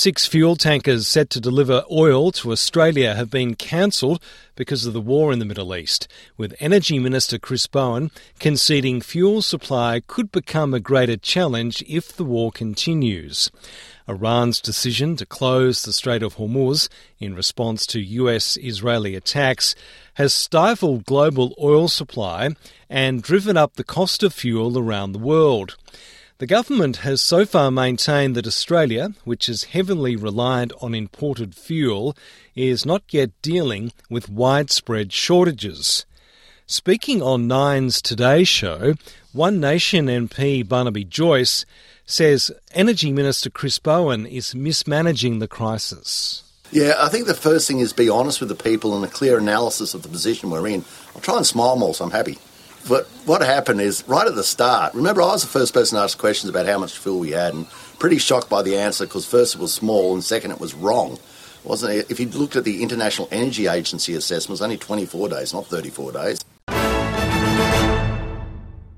6 fuel tankers set to deliver oil to Australia have been cancelled because of the war in the Middle East, with Energy Minister Chris Bowen conceding fuel supply could become a greater challenge if the war continues. Iran's decision to close the Strait of Hormuz in response to US-Israeli attacks has stifled global oil supply and driven up the cost of fuel around the world. The government has so far maintained that Australia, which is heavily reliant on imported fuel, is not yet dealing with widespread shortages. Speaking on Nine's Today show, One Nation MP Barnaby Joyce says Energy Minister Chris Bowen is mismanaging the crisis. Yeah, I think the first thing is be honest with the people and a clear analysis of the position we're in. I'll try and smile more, so I'm happy. But what happened is, right at the start, remember I was the first person to ask questions about how much fuel we had, and pretty shocked by the answer because first it was small and second it was wrong. Wasn't it? If you looked at the International Energy Agency assessment, it was only 24 days, not 34 days.